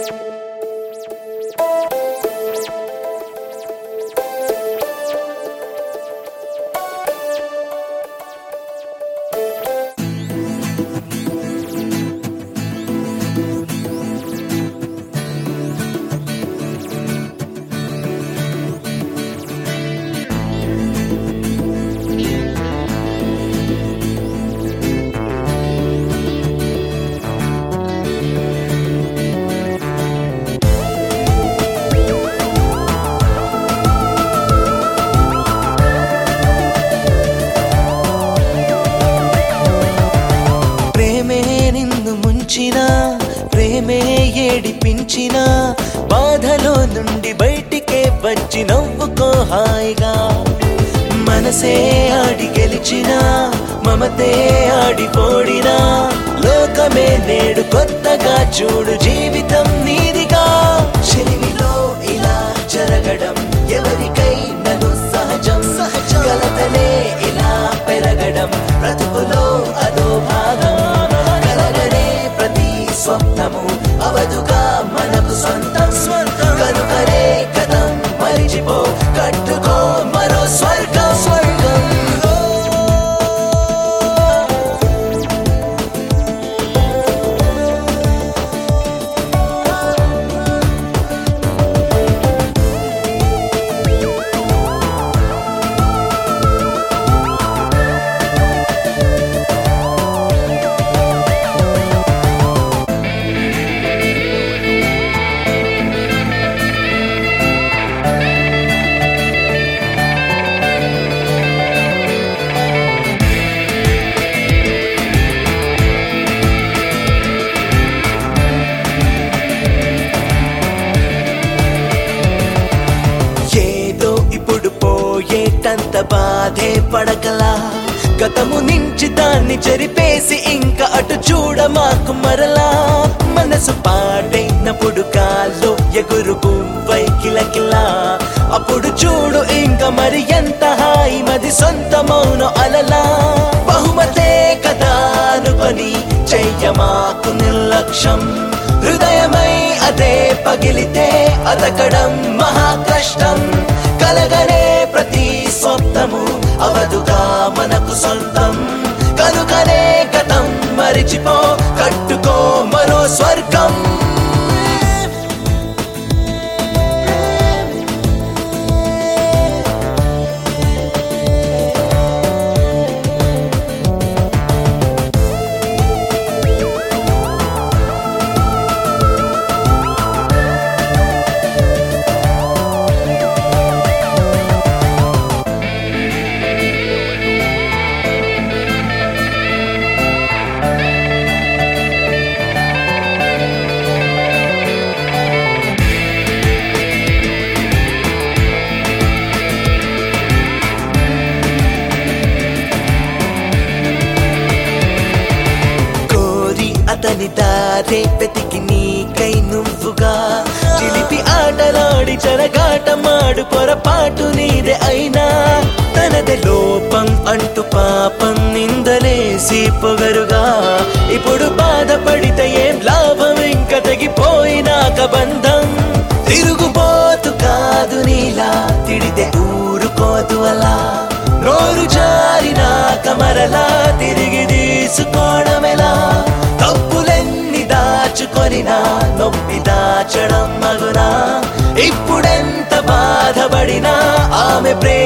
ప్రేమే ఏడిపించిన బాధలో నుండి బయటికే వచ్చి నవ్వుకో హాయిగా మనసే ఆడి గెలిచిన మమతే ఆడిపోడినా లోకమే నేడు కొత్తగా చూడు జీవితం నీదిగా చెలిమిలో ఇలా జరగడం ఎవరికైనా సహజం కలతలే ఇలా పెరగడం బ్రతుకులో అదో భాగం స్వప్నము అవదుగా మనకు సొంతం కనుకనే కథం మరిచిపో కట్టుకో మరో స్వర్గం స్వర్గం ఏటంత బాధే పడకలా గతము నుంచి దాన్ని చెరిపేసి ఇంకా అటు చూడ మాకు మరలా మనసు పాడైనప్పుడు కాల్లో ఎగురు పువ్వై కిలకిలా అప్పుడు చూడు ఇంకా మరి ఎంత హాయి మది సొంతమౌను అలలా బహుమతే కదా అనుకొని చెయ్యమాకు నిర్లక్ష్యం హృదయమై అదే పగిలితే అతకడం మహా కష్టం కలగనే ప్రతి స్వప్నము అవదుగా మనకు సొంతం కనుకనే గతం మరిచిపో కట్టుకో మరో స్వర్గం అతని దారే వెతికి నీకై నువ్వుగా చిలిపి ఆటలాడి చెరగాటమాడు పొరపాటు నీదే అయినా తనదే లోపం అంటూ పాపం నిందలేసి పొగరుగా ఇప్పుడు బాధపడితే ఏం లాభం ఇంకా తెగిపోయినాక బంధం తిరుగుబోతు కాదు నీలా తిడితే ఊరుకోదు అలా నోరు జారినాక మరలా తిరిగి తీసుకోవడమెలా తప్పులెన్ని దాచుకొనినా నొప్పి దాచడం మగునా ఇప్పుడెంత బాధపడినా ఆమె